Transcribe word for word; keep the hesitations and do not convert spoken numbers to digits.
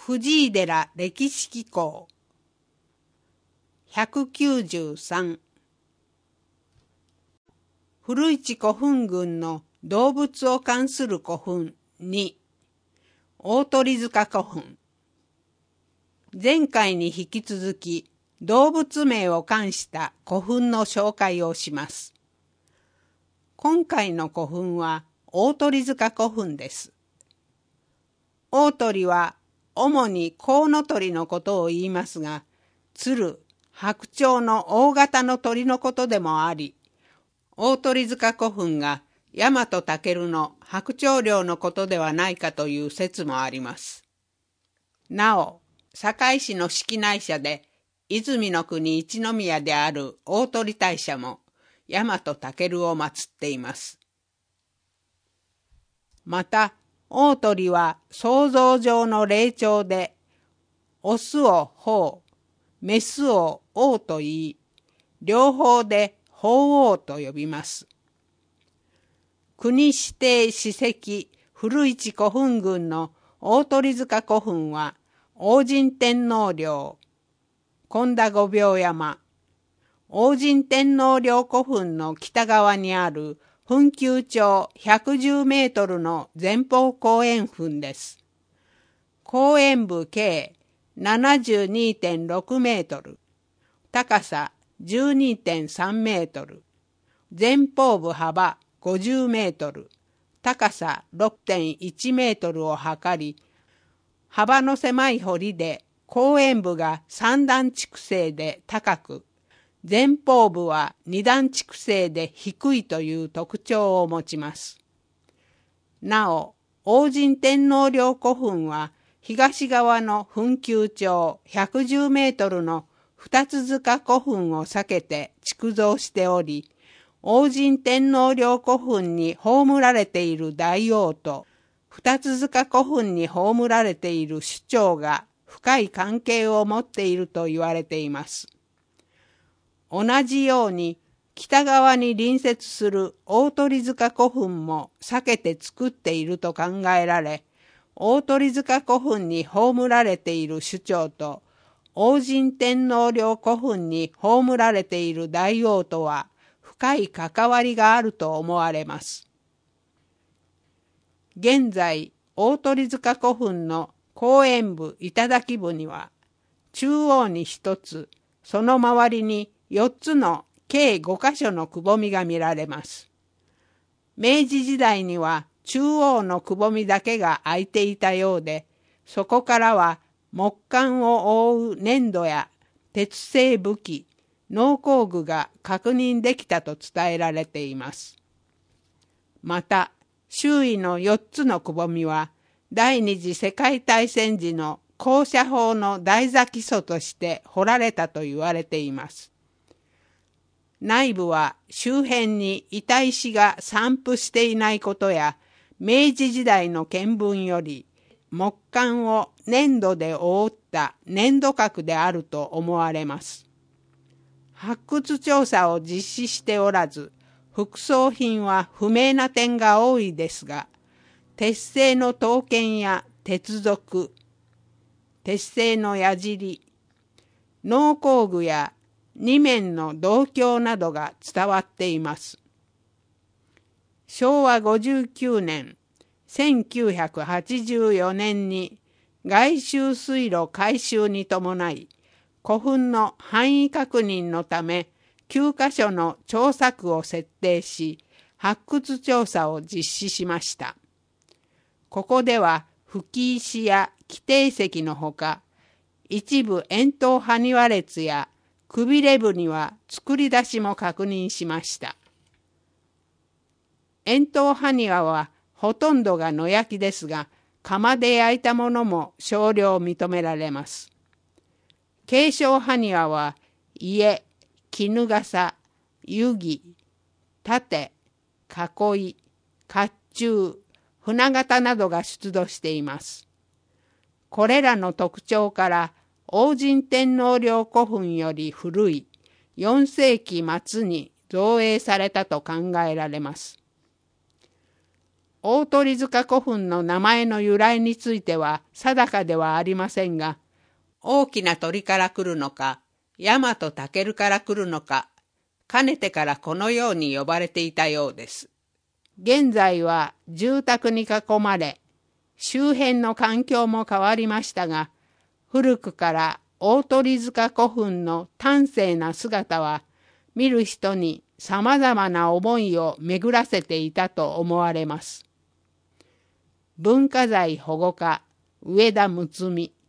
藤井寺歴史紀行ひゃくきゅうじゅうさん古市古墳群の動物を関する古墳に大鳥塚古墳。前回に引き続き動物名を冠した古墳の紹介をします。今回の古墳は大鳥塚古墳です。大鳥は主にコウノトリのことを言いますが、鶴、白鳥の大型の鳥のことでもあり、大鳥塚古墳が大和武の白鳥領のことではないかという説もあります。なお、堺市の式内社で泉の国一宮である大鳥大社も大和武を祀っています。また、大鳥は想像上の霊長で、オスを鳳、メスを王と言い、両方で鳳凰と呼びます。国指定史跡古市古墳群の大鳥塚古墳は、王神天皇陵、本田御廟山、王神天皇陵古墳の北側にある墳丘頂ひゃくじゅうメートルの前方後円墳です。後円部計 ななじゅうにてんろく メートル、高さ じゅうにてんさん メートル、前方部幅ごじゅうメートル、高さ ろくてんいち メートルを測り、幅の狭い堀で後円部が三段築成で高く、前方部は二段築成で低いという特徴を持ちます。なお、王神天皇陵古墳は東側の墳丘頂ひゃくじゅうメートルの二つ塚古墳を避けて築造しており、王神天皇陵古墳に葬られている大王と二つ塚古墳に葬られている首長が深い関係を持っていると言われています。同じように北側に隣接する大鳥塚古墳も避けて作っていると考えられ、大鳥塚古墳に葬られている首長と王神天皇陵古墳に葬られている大王とは深い関わりがあると思われます。現在、大鳥塚古墳の後円部頂部には、中央に一つ、その周りに四つの計五箇所のくぼみが見られます。明治時代には中央のくぼみだけが開いていたようで、そこからは木管を覆う粘土や鉄製武器、農工具が確認できたと伝えられています。また、周囲の四つのくぼみは、第二次世界大戦時の高射砲の台座基礎として掘られたと言われています。内部は周辺に板石が散布していないことや、明治時代の見聞より木管を粘土で覆った粘土核であると思われます。発掘調査を実施しておらず、副葬品は不明な点が多いですが、鉄製の刀剣や鉄属、鉄製の矢尻、農工具や二面の銅鏡などが伝わっています。しょうわごじゅうきゅうねん、せんきゅうひゃくはちじゅうよねんに外周水路改修に伴い、古墳の範囲確認のためきゅうかしょの調査区を設定し、発掘調査を実施しました。ここでは吹き石や基底石のほか、一部円筒埴輪列やくびれ部には作り出しも確認しました。円筒埴輪はほとんどが野焼きですが、窯で焼いたものも少量認められます。継承埴輪は家、絹笠、湯着、盾、囲い、甲冑、船形などが出土しています。これらの特徴から、王神天皇陵古墳より古いよんせいき末に造営されたと考えられます。 大鳥塚古墳の名前の由来については定かではありませんが、大きな鳥から来るのか、大和武から来るのか、かねてからこのように呼ばれていたようです。現在は住宅に囲まれ、周辺の環境も変わりましたが、古くから大鳥塚古墳の端正な姿は、見る人にさまざまな思いを巡らせていたと思われます。文化財保護課、上田睦美。